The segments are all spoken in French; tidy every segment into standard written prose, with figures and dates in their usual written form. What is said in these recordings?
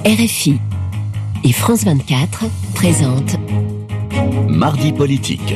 RFI et France 24 présentent Mardi politique.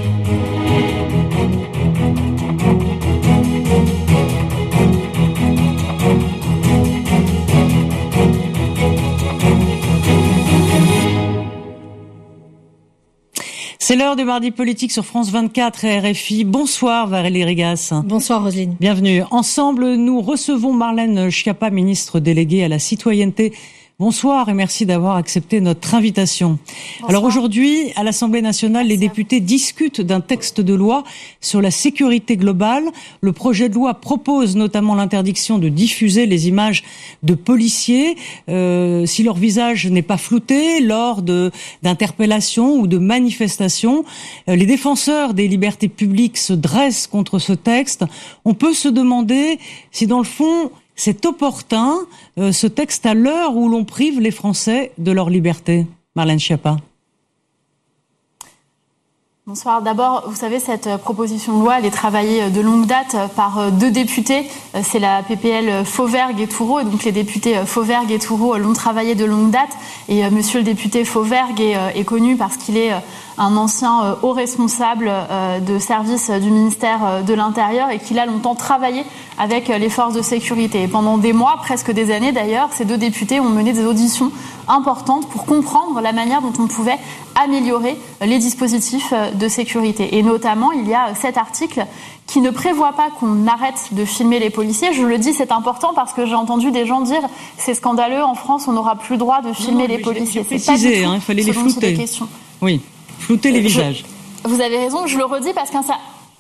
C'est l'heure du Mardi politique sur France 24 et RFI. Bonsoir Valérie Régas. Bonsoir Roselyne. Bienvenue. Ensemble, nous recevons Marlène Schiappa, ministre déléguée à la citoyenneté. Bonsoir et merci d'avoir accepté notre invitation. Bonsoir. Alors aujourd'hui, à l'Assemblée nationale, les députés discutent d'un texte de loi sur la sécurité globale. Le projet de loi propose notamment l'interdiction de diffuser les images de policiers si leur visage n'est pas flouté lors d'interpellations ou de manifestations. Les défenseurs des libertés publiques se dressent contre ce texte. On peut se demander si dans le fond, c'est opportun, ce texte, à l'heure où l'on prive les Français de leur liberté. Marlène Schiappa. Bonsoir. D'abord, vous savez, cette proposition de loi, elle est travaillée de longue date par deux députés. C'est la PPL Fauvergue et Thourot. Et donc, les députés Fauvergue et Thourot l'ont travaillé de longue date. Et monsieur le député Fauvergue est connu parce qu'il est un ancien haut responsable de service du ministère de l'Intérieur et qu'il a longtemps travaillé avec les forces de sécurité. Et pendant des mois, presque des années d'ailleurs, ces deux députés ont mené des auditions importantes pour comprendre la manière dont on pouvait améliorer les dispositifs de sécurité. Et notamment, il y a cet article qui ne prévoit pas qu'on arrête de filmer les policiers. Je le dis, c'est important parce que j'ai entendu des gens dire c'est scandaleux, en France, on n'aura plus le droit de filmer les policiers. C'est pas du tout il fallait les flouter. Oui, flouter les visages. Vous avez raison, je le redis parce qu'un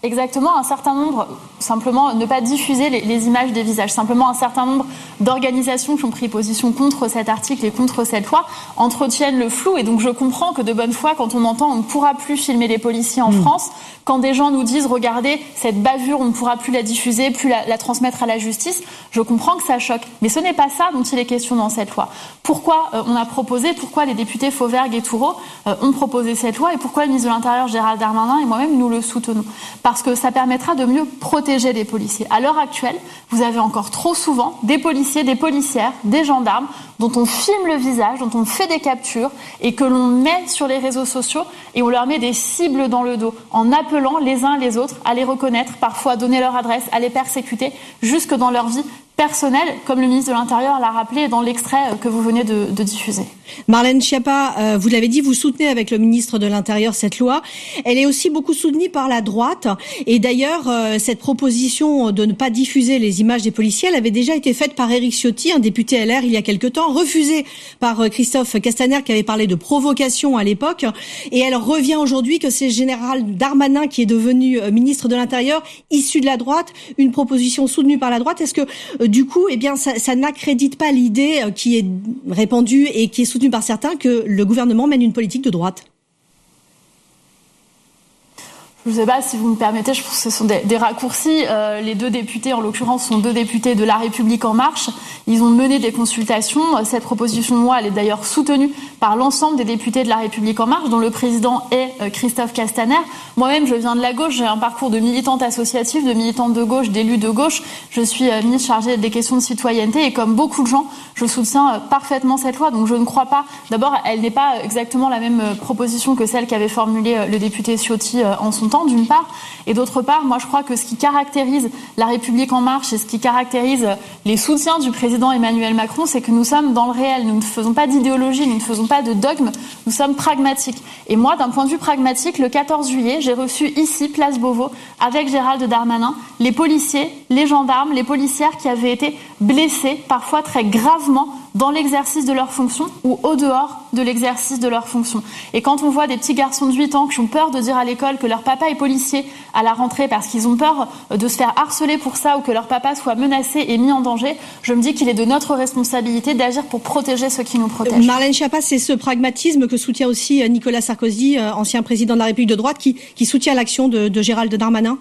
certain nombre, simplement ne pas diffuser les images des visages, simplement un certain nombre d'organisations qui ont pris position contre cet article et contre cette loi entretiennent le flou. Et donc je comprends que de bonne foi, quand on entend on ne pourra plus filmer les policiers en France, quand des gens nous disent regardez, cette bavure, on ne pourra plus la diffuser, plus la transmettre à la justice, je comprends que ça choque. Mais ce n'est pas ça dont il est question dans cette loi. Pourquoi pourquoi les députés Fauvergue et Thourot ont proposé cette loi et pourquoi le ministre de l'Intérieur Gérald Darmanin et moi-même nous le soutenons? Parce que ça permettra de mieux protéger les policiers. À l'heure actuelle, vous avez encore trop souvent des policiers, des policières, des gendarmes dont on filme le visage, dont on fait des captures et que l'on met sur les réseaux sociaux et on leur met des cibles dans le dos en appelant les uns les autres à les reconnaître, parfois à donner leur adresse, à les persécuter jusque dans leur vie personnelle, comme le ministre de l'Intérieur l'a rappelé dans l'extrait que vous venez de diffuser. Marlène Schiappa, vous l'avez dit, vous soutenez avec le ministre de l'Intérieur cette loi. Elle est aussi beaucoup soutenue par la droite. Et d'ailleurs, cette proposition de ne pas diffuser les images des policiers, elle avait déjà été faite par Éric Ciotti, un député LR, il y a quelque temps, refusée par Christophe Castaner, qui avait parlé de provocation à l'époque. Et elle revient aujourd'hui que c'est Gérald Darmanin qui est devenu ministre de l'Intérieur, issu de la droite, une proposition soutenue par la droite. Est-ce que du coup, ça n'accrédite pas l'idée qui est répandue et qui est soutenue par certains que le gouvernement mène une politique de droite? Je ne sais pas si vous me permettez, je pense que ce sont des raccourcis. Les deux députés, en l'occurrence, sont deux députés de La République En Marche. Ils ont mené des consultations. Cette proposition de loi, elle est d'ailleurs soutenue par l'ensemble des députés de La République En Marche, dont le président est Christophe Castaner. Moi-même, je viens de la gauche. J'ai un parcours de militante associative, de militante de gauche, d'élue de gauche. Je suis ministre chargée des questions de citoyenneté et comme beaucoup de gens, je soutiens parfaitement cette loi. Donc je ne crois pas. D'abord, elle n'est pas exactement la même proposition que celle qu'avait formulée le député Ciotti en son temps, d'une part, et d'autre part, moi je crois que ce qui caractérise La République En Marche et ce qui caractérise les soutiens du président Emmanuel Macron, c'est que nous sommes dans le réel, nous ne faisons pas d'idéologie, nous ne faisons pas de dogme, nous sommes pragmatiques. Et moi, d'un point de vue pragmatique, le 14 juillet, j'ai reçu ici, place Beauvau, avec Gérald Darmanin, les policiers, les gendarmes, les policières qui avaient été blessés, parfois très gravement, dans l'exercice de leurs fonctions ou au dehors de l'exercice de leurs fonctions. Et quand on voit des petits garçons de 8 ans qui ont peur de dire à l'école que leur papa est policier à la rentrée parce qu'ils ont peur de se faire harceler pour ça ou que leur papa soit menacé et mis en danger, je me dis qu'il est de notre responsabilité d'agir pour protéger ceux qui nous protègent. Marlène Schiappa, c'est ce pragmatisme que soutient aussi Nicolas Sarkozy, ancien président de la République de droite, qui soutient l'action de Gérald Darmanin?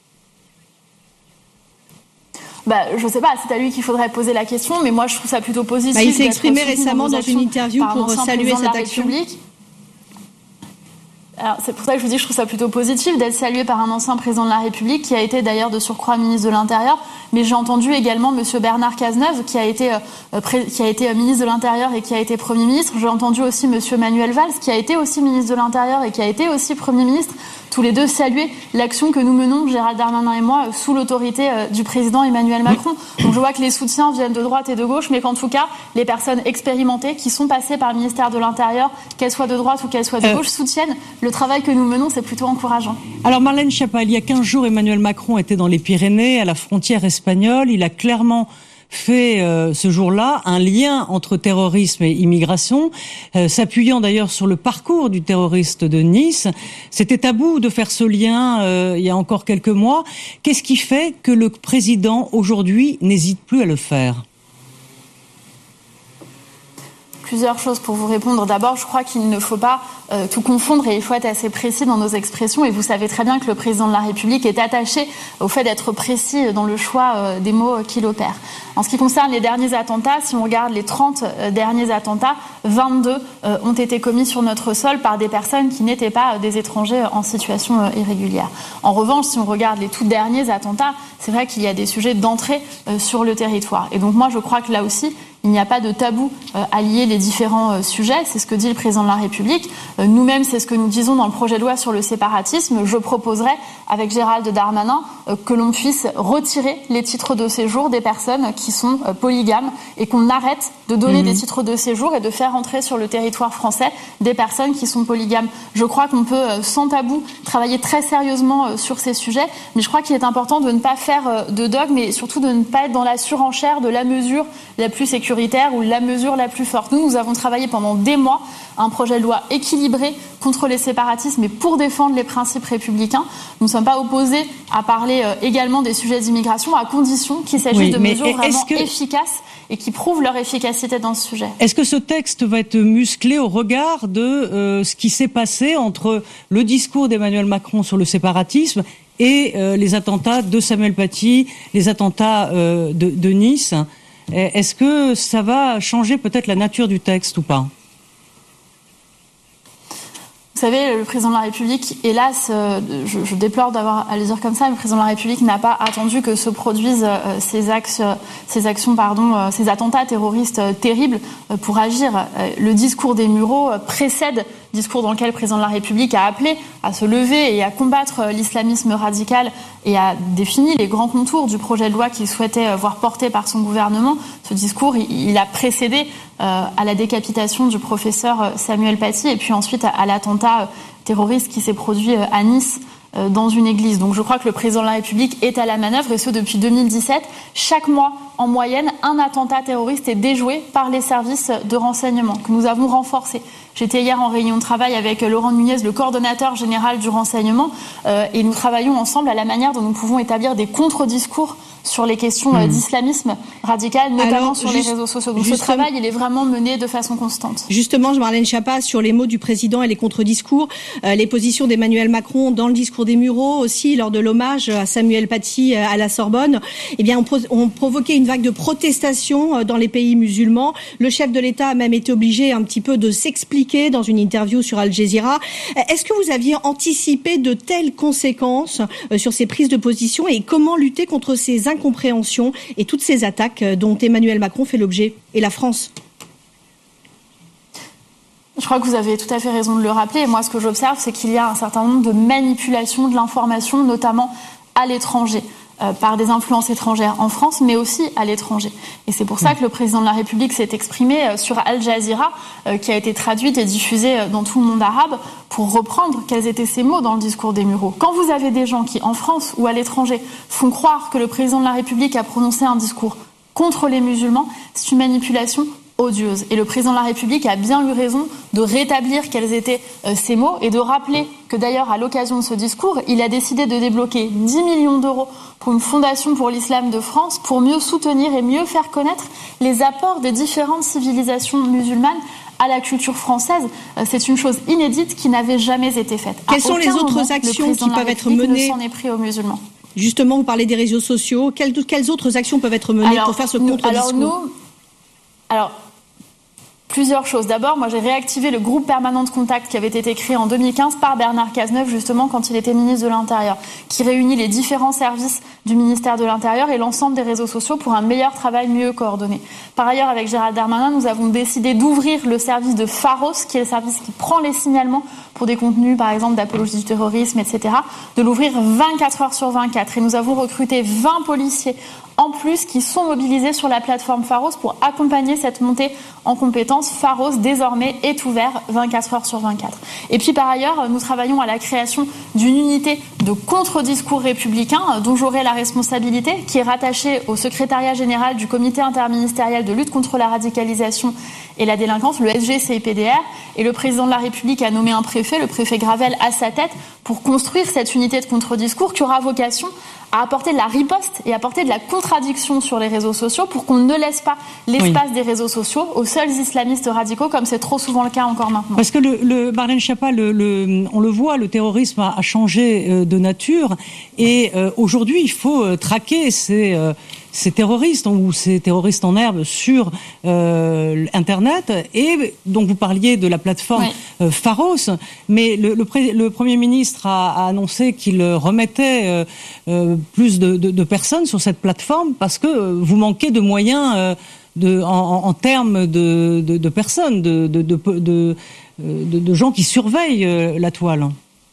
Je ne sais pas, c'est à lui qu'il faudrait poser la question, mais moi je trouve ça plutôt positif. Il s'est exprimé récemment dans une interview pour saluer cette action. Alors, c'est pour ça que je vous dis que je trouve ça plutôt positif d'être salué par un ancien président de la République qui a été d'ailleurs de surcroît ministre de l'Intérieur. Mais j'ai entendu également monsieur Bernard Cazeneuve qui a été ministre de l'Intérieur et qui a été Premier ministre. J'ai entendu aussi monsieur Manuel Valls qui a été aussi ministre de l'Intérieur et qui a été aussi Premier ministre. Tous les deux saluer l'action que nous menons, Gérald Darmanin et moi, sous l'autorité du président Emmanuel Macron. Donc je vois que les soutiens viennent de droite et de gauche, mais qu'en tout cas, les personnes expérimentées qui sont passées par le ministère de l'Intérieur, qu'elles soient de droite ou qu'elles soient de gauche, soutiennent le travail que nous menons. C'est plutôt encourageant. Alors Marlène Schiappa, il y a 15 jours, Emmanuel Macron était dans les Pyrénées, à la frontière espagnole. Il a clairement fait ce jour-là un lien entre terrorisme et immigration, s'appuyant d'ailleurs sur le parcours du terroriste de Nice. C'était tabou de faire ce lien il y a encore quelques mois. Qu'est-ce qui fait que le président aujourd'hui n'hésite plus à le faire ? Plusieurs choses pour vous répondre. D'abord, je crois qu'il ne faut pas tout confondre et il faut être assez précis dans nos expressions. Et vous savez très bien que le président de la République est attaché au fait d'être précis dans le choix des mots qu'il opère. En ce qui concerne les derniers attentats, si on regarde les 30 derniers attentats, 22 ont été commis sur notre sol par des personnes qui n'étaient pas des étrangers en situation irrégulière. En revanche, si on regarde les tout derniers attentats, c'est vrai qu'il y a des sujets d'entrée sur le territoire. Et donc moi, je crois que là aussi, il n'y a pas de tabou à lier les différents sujets. C'est ce que dit le président de la République. Nous-mêmes, c'est ce que nous disons dans le projet de loi sur le séparatisme. Je proposerai, avec Gérald Darmanin, que l'on puisse retirer les titres de séjour des personnes qui sont polygames et qu'on arrête de donner des titres de séjour et de faire entrer sur le territoire français des personnes qui sont polygames. Je crois qu'on peut, sans tabou, travailler très sérieusement sur ces sujets. Mais je crois qu'il est important de ne pas faire de dogme et surtout de ne pas être dans la surenchère de la mesure la plus sécuritaire ou la mesure la plus forte. Nous avons travaillé pendant des mois un projet de loi équilibré contre les séparatismes et pour défendre les principes républicains. Nous ne sommes pas opposés à parler également des sujets d'immigration à condition qu'il s'agisse de mesures vraiment efficaces et qui prouvent leur efficacité dans ce sujet. Est-ce que ce texte va être musclé au regard de ce qui s'est passé entre le discours d'Emmanuel Macron sur le séparatisme et les attentats de Samuel Paty, les attentats de Nice ? Est-ce que ça va changer peut-être la nature du texte ou pas ? Vous savez, le président de la République, hélas, je déplore d'avoir à le dire comme ça, le président de la République n'a pas attendu que se produisent ces attentats terroristes terribles pour agir. Le discours des Mureaux précède le discours dans lequel le président de la République a appelé à se lever et à combattre l'islamisme radical et a défini les grands contours du projet de loi qu'il souhaitait voir porté par son gouvernement. Ce discours, il a précédé à la décapitation du professeur Samuel Paty et puis ensuite à l'attentat terroriste qui s'est produit à Nice dans une église. Donc je crois que le président de la République est à la manœuvre et ce depuis 2017. Chaque mois, en moyenne, un attentat terroriste est déjoué par les services de renseignement que nous avons renforcés. J'étais hier en réunion de travail avec Laurent Nunez, le coordonnateur général du renseignement, et nous travaillons ensemble à la manière dont nous pouvons établir des contre-discours sur les questions d'islamisme radical, notamment sur les réseaux sociaux. Donc ce travail, il est vraiment mené de façon constante. Justement, Marlène Schiappa, sur les mots du président et les contre-discours, les positions d'Emmanuel Macron dans le discours des Mureaux, aussi lors de l'hommage à Samuel Paty à la Sorbonne, eh bien, ont provoqué une vague de protestation dans les pays musulmans. Le chef de l'État a même été obligé un petit peu de s'expliquer dans une interview sur Al Jazeera. Est-ce que vous aviez anticipé de telles conséquences sur ces prises de position et comment lutter contre ces incompréhensions et toutes ces attaques dont Emmanuel Macron fait l'objet et la France ? Je crois que vous avez tout à fait raison de le rappeler. Et moi, ce que j'observe, c'est qu'il y a un certain nombre de manipulations de l'information, notamment à l'étranger, par des influences étrangères en France, mais aussi à l'étranger. Et c'est pour ça que le président de la République s'est exprimé sur Al Jazeera, qui a été traduite et diffusée dans tout le monde arabe, pour reprendre quels étaient ces mots dans le discours des Mureaux. Quand vous avez des gens qui, en France ou à l'étranger, font croire que le président de la République a prononcé un discours contre les musulmans, c'est une manipulation odieuse. Et le président de la République a bien eu raison de rétablir quels étaient ces mots et de rappeler que d'ailleurs, à l'occasion de ce discours, il a décidé de débloquer 10 millions d'euros pour une fondation pour l'islam de France pour mieux soutenir et mieux faire connaître les apports des différentes civilisations musulmanes à la culture française. C'est une chose inédite qui n'avait jamais été faite. Quelles sont les autres actions qui peuvent être menées ? Ne s'en est pris aux musulmans. Justement, vous parlez des réseaux sociaux. Quelles autres actions peuvent être menées pour faire ce contre-discours ? Plusieurs choses. D'abord, moi j'ai réactivé le groupe permanent de contact qui avait été créé en 2015 par Bernard Cazeneuve, justement quand il était ministre de l'Intérieur, qui réunit les différents services du ministère de l'Intérieur et l'ensemble des réseaux sociaux pour un meilleur travail mieux coordonné. Par ailleurs, avec Gérald Darmanin, nous avons décidé d'ouvrir le service de Pharos, qui est le service qui prend les signalements pour des contenus, par exemple, d'apologie du terrorisme, etc., de l'ouvrir 24 heures sur 24. Et nous avons recruté 20 policiers en plus qui sont mobilisés sur la plateforme Pharos pour accompagner cette montée en compétences. Pharos, désormais, est ouvert 24 heures sur 24. Et puis, par ailleurs, nous travaillons à la création d'une unité de contre-discours républicain dont j'aurai la responsabilité, qui est rattachée au secrétariat général du comité interministériel de lutte contre la radicalisation et la délinquance, le SGCIPDR, et le président de la République a nommé un préfet, le préfet Gravel, à sa tête pour construire cette unité de contre-discours qui aura vocation à apporter de la riposte et apporter de la contradiction sur les réseaux sociaux pour qu'on ne laisse pas l'espace des réseaux sociaux aux seuls islamistes radicaux, comme c'est trop souvent le cas encore maintenant. Parce que Marlène Schiappa, on le voit, le terrorisme a changé de nature et aujourd'hui il faut traquer ces terroristes ou ces terroristes en herbe sur Internet. Et donc vous parliez de la plateforme Pharos, mais le Premier ministre a annoncé qu'il remettait plus de personnes sur cette plateforme parce que vous manquez de moyens en termes de personnes, de gens qui surveillent la toile.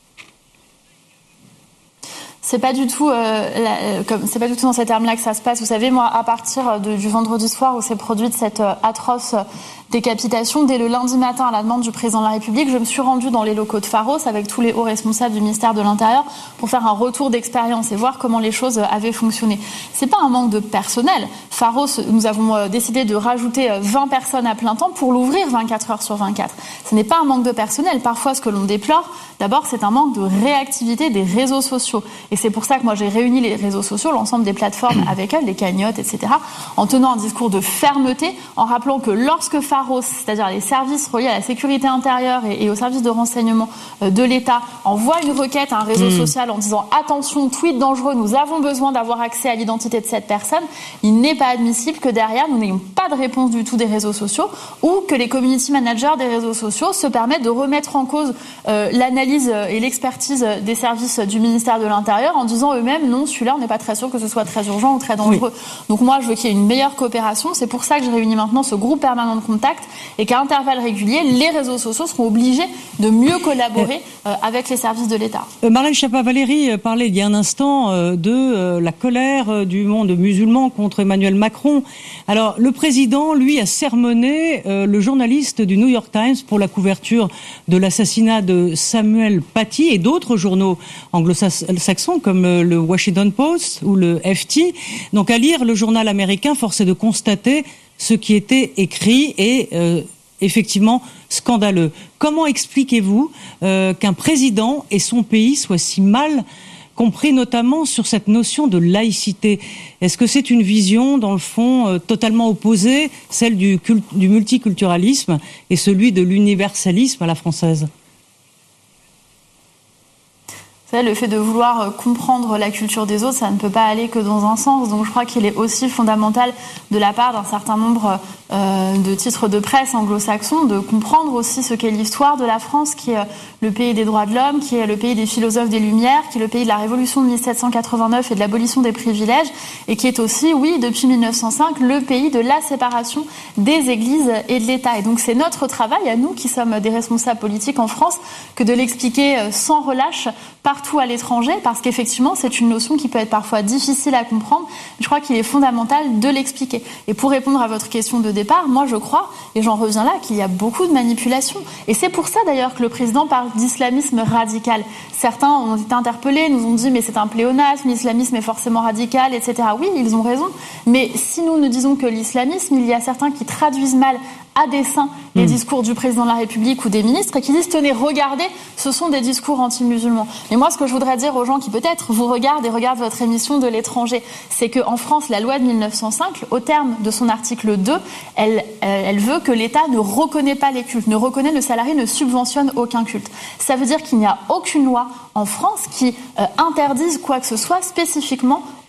C'est pas du tout dans ces termes-là que ça se passe. Vous savez, moi, à partir du vendredi soir où s'est produite cette atroce décapitation, dès le lundi matin, à la demande du président de la République, je me suis rendue dans les locaux de Pharos avec tous les hauts responsables du ministère de l'Intérieur pour faire un retour d'expérience et voir comment les choses avaient fonctionné. C'est pas un manque de personnel. Pharos, nous avons décidé de rajouter 20 personnes à plein temps pour l'ouvrir 24 heures sur 24. Ce n'est pas un manque de personnel. Parfois, ce que l'on déplore, d'abord, c'est un manque de réactivité des réseaux sociaux. Et c'est pour ça que moi, j'ai réuni les réseaux sociaux, l'ensemble des plateformes avec elles, les cagnottes, etc., en tenant un discours de fermeté, en rappelant que lorsque Pharos, c'est-à-dire les services reliés à la sécurité intérieure et aux services de renseignement de l'État, envoient une requête à un réseau social en disant « Attention, tweet dangereux, nous avons besoin d'avoir accès à l'identité de cette personne », il n'est pas admissible que derrière, nous n'ayons pas de réponse du tout des réseaux sociaux ou que les community managers des réseaux sociaux se permettent de remettre en cause l'analyse et l'expertise des services du ministère de l'Intérieur en disant eux-mêmes « Non, celui-là, on n'est pas très sûr que ce soit très urgent ou très dangereux. » Donc moi, je veux qu'il y ait une meilleure coopération. C'est pour ça que je réunis maintenant ce groupe permanent de contact et qu'à intervalles réguliers, les réseaux sociaux seront obligés de mieux collaborer avec les services de l'État. Marlène Schiappa, Valérie parlait il y a un instant de la colère du monde musulman contre Emmanuel Macron. Alors, le président, lui, a sermonné le journaliste du New York Times pour la couverture de l'assassinat de Samuel Paty et d'autres journaux anglo-saxons comme le Washington Post ou le FT. Donc, à lire le journal américain, force est de constater ce qui était écrit est effectivement scandaleux. Comment expliquez-vous qu'un président et son pays soient si mal compris, notamment sur cette notion de laïcité? Est-ce que c'est une vision, dans le fond, totalement opposée, celle du multiculturalisme et celui de l'universalisme à la française? Le fait de vouloir comprendre la culture des autres, ça ne peut pas aller que dans un sens. Donc je crois qu'il est aussi fondamental de la part d'un certain nombre de titres de presse anglo-saxons de comprendre aussi ce qu'est l'histoire de la France, qui est le pays des droits de l'homme, qui est le pays des philosophes des Lumières, qui est le pays de la Révolution de 1789 et de l'abolition des privilèges, et qui est aussi, oui, depuis 1905, le pays de la séparation des églises et de l'État. Et donc c'est notre travail, à nous qui sommes des responsables politiques en France, que de l'expliquer sans relâche partout à l'étranger, parce qu'effectivement, c'est une notion qui peut être parfois difficile à comprendre. Je crois qu'il est fondamental de l'expliquer. Et pour répondre à votre question de départ, moi je crois, et j'en reviens là, qu'il y a beaucoup de manipulation. Et c'est pour ça d'ailleurs que le président parle d'islamisme radical. Certains ont été interpellés, nous ont dit mais c'est un pléonasme, l'islamisme est forcément radical, etc. Oui, ils ont raison. Mais si nous ne disons que l'islamisme, il y a certains qui traduisent mal à dessein les discours du président de la République ou des ministres et qui disent tenez, regardez, ce sont des discours anti-musulmans. Mais moi, ce que je voudrais dire aux gens qui peut-être vous regardent et regardent votre émission de l'étranger, c'est qu'en France, la loi de 1905, au terme de son article 2, elle veut que l'État ne reconnaît pas les cultes, le salarié ne subventionne aucun culte. Ça veut dire qu'il n'y a aucune loi en France qui interdise quoi que ce soit spécifiquement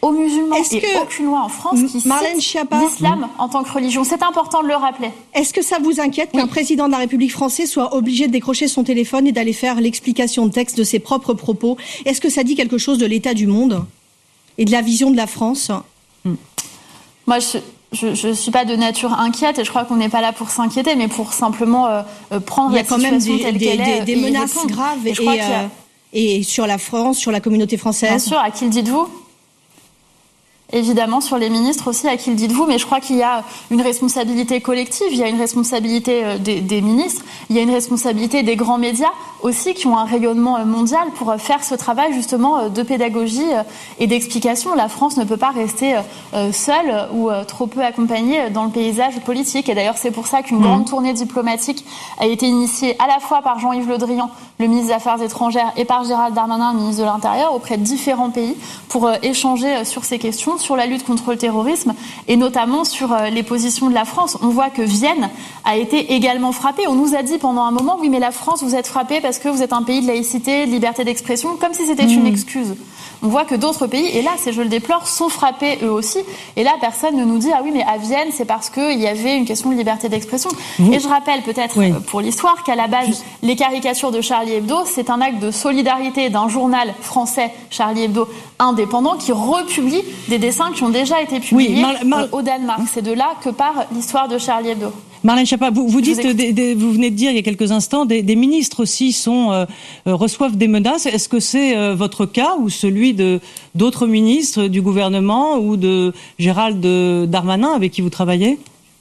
aux musulmans aucune loi en France qui cite l'islam en tant que religion. C'est important de le rappeler. Est-ce que ça vous inquiète qu'un président de la République française soit obligé de décrocher son téléphone et d'aller faire l'explication de texte de ses propres propos? Est-ce que ça dit quelque chose de l'état du monde et de la vision de la France? Moi, je ne suis pas de nature inquiète et je crois qu'on n'est pas là pour s'inquiéter, mais pour simplement prendre la situation telle qu'elle est. Il y a quand même des menaces graves et sur la France, sur la communauté française. Bien sûr, à qui le dites-vous ? Évidemment, sur les ministres aussi, à qui le dites-vous, mais je crois qu'il y a une responsabilité collective, il y a une responsabilité des ministres, il y a une responsabilité des grands médias aussi qui ont un rayonnement mondial pour faire ce travail justement de pédagogie et d'explication. La France ne peut pas rester seule ou trop peu accompagnée dans le paysage politique. Et d'ailleurs, c'est pour ça qu'une grande tournée diplomatique a été initiée à la fois par Jean-Yves Le Drian, le ministre des Affaires étrangères, et par Gérald Darmanin, le ministre de l'Intérieur, auprès de différents pays pour échanger sur ces questions, sur la lutte contre le terrorisme et notamment sur les positions de la France. On voit que Vienne a été également frappée. On nous a dit pendant un moment, oui mais la France, vous êtes frappée parce que vous êtes un pays de laïcité, de liberté d'expression, comme si c'était une excuse. On voit que d'autres pays, et là, je le déplore, sont frappés eux aussi. Et là, personne ne nous dit, ah oui, mais à Vienne, c'est parce qu'il y avait une question de liberté d'expression. Et je rappelle peut-être pour l'histoire qu'à la base, les caricatures de Charlie Hebdo, c'est un acte de solidarité d'un journal français, Charlie Hebdo, indépendant, qui republie des dessins qui ont déjà été publiés au Danemark. C'est de là que part l'histoire de Charlie Hebdo. Marlène Schiappa, vous dites, vous venez de dire il y a quelques instants, des ministres aussi reçoivent des menaces. Est-ce que c'est votre cas ou celui d'autres ministres du gouvernement ou de Gérald Darmanin avec qui vous travaillez ?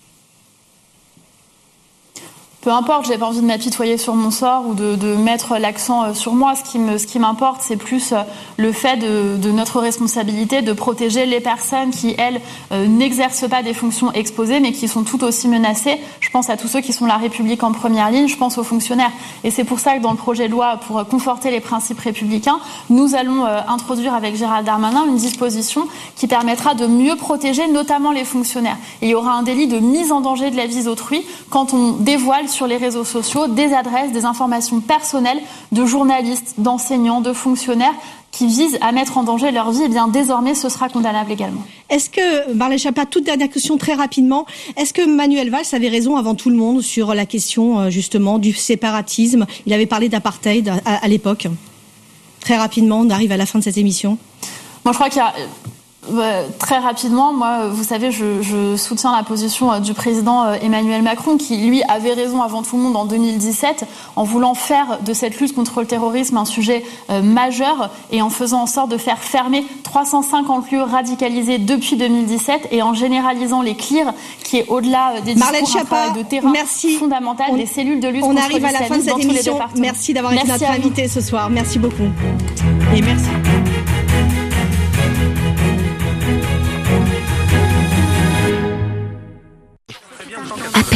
Peu importe, j'ai pas envie de m'apitoyer sur mon sort ou de mettre l'accent sur moi. Ce qui m'importe, c'est plus le fait de notre responsabilité de protéger les personnes qui, elles, n'exercent pas des fonctions exposées, mais qui sont tout aussi menacées. Je pense à tous ceux qui sont la République en première ligne, je pense aux fonctionnaires. Et c'est pour ça que dans le projet de loi, pour conforter les principes républicains, nous allons introduire avec Gérald Darmanin une disposition qui permettra de mieux protéger notamment les fonctionnaires. Et il y aura un délit de mise en danger de la vie d'autrui quand on dévoile sur les réseaux sociaux des adresses, des informations personnelles de journalistes, d'enseignants, de fonctionnaires qui visent à mettre en danger leur vie. Et bien désormais, ce sera condamnable également. Est-ce que, Marlène Schiappa, toute dernière question très rapidement, est-ce que Manuel Valls avait raison avant tout le monde sur la question justement du séparatisme ? Il avait parlé d'apartheid à l'époque. Très rapidement, on arrive à la fin de cette émission. Moi, je crois qu'il y a... Très rapidement, moi, vous savez, je soutiens la position du président Emmanuel Macron qui, lui, avait raison avant tout le monde en 2017 en voulant faire de cette lutte contre le terrorisme un sujet majeur et en faisant en sorte de faire fermer 350 lieux radicalisés depuis 2017 et en généralisant les CLIR qui est au-delà des discours un travail de terrain fondamental des cellules de lutte contre l'islamisme dans tous les départements. Merci d'avoir été notre invité ce soir. Merci beaucoup. Et merci.